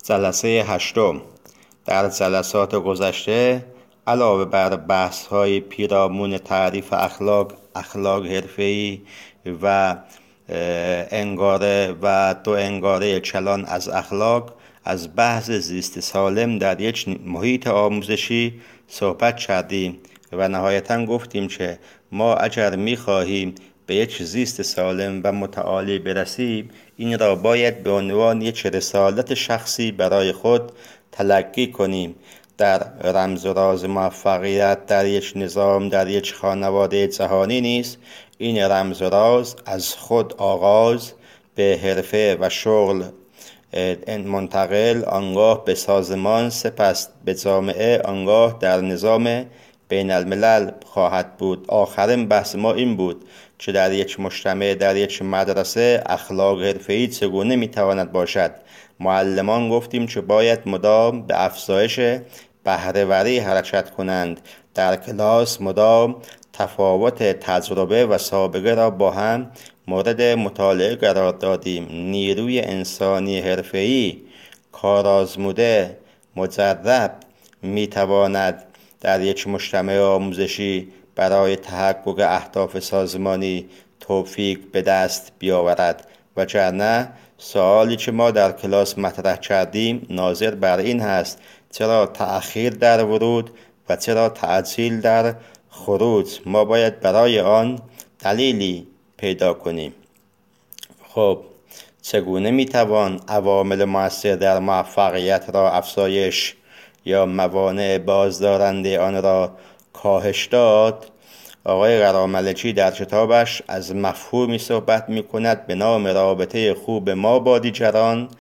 جلسه هشتم. در جلسات گذشته علاوه بر بحث‌های پیرامون تعریف اخلاق حرفه‌ای و انگاره و دو انگاره کلان از اخلاق، از بحث زیست سالم در یک محیط آموزشی صحبت کردیم و نهایتاً گفتیم که ما اگر می‌خواهیم به یک زیست سالم و متعالی برسیم، این را باید به عنوان یک رسالت شخصی برای خود تلقی کنیم. در رمز و راز موفقیت در یک نظام، در یک خانواده جهانی نیست. این رمز و راز از خود آغاز به حرفه و شغل منتقل، آنگاه به سازمان، سپس به جامعه، آنگاه در نظام بین الملل خواهد بود. آخرین بحث ما این بود که در یک مجتمع، در یک مدرسه، اخلاق حرفه‌ای چگونه میتواند باشد. معلمان گفتیم که باید مدام به افزایش بهره‌وری حرکت کنند. در کلاس مدام تفاوت تجربه و سابقه را با هم مورد مطالعه قرار دادیم. نیروی انسانی حرفه‌ای کارآزموده مجرب میتواند در یک مجتمع آموزشی برای تحقق اهداف سازمانی توفیق به دست بیاورد. وگرنه سوالی که ما در کلاس مطرح کردیم ناظر بر این هست: چرا تأخیر در ورود و چرا تعجیل در خروج؟ ما باید برای آن دلیلی پیدا کنیم. خب، چگونه میتوان عوامل مؤثر در موفقیت را افزایش یا موانع بازدارنده آن را کاهش داد؟ آقای قراملکی در کتابش از مفهومی صحبت می‌کند به نام رابطه خوب ما با دیگران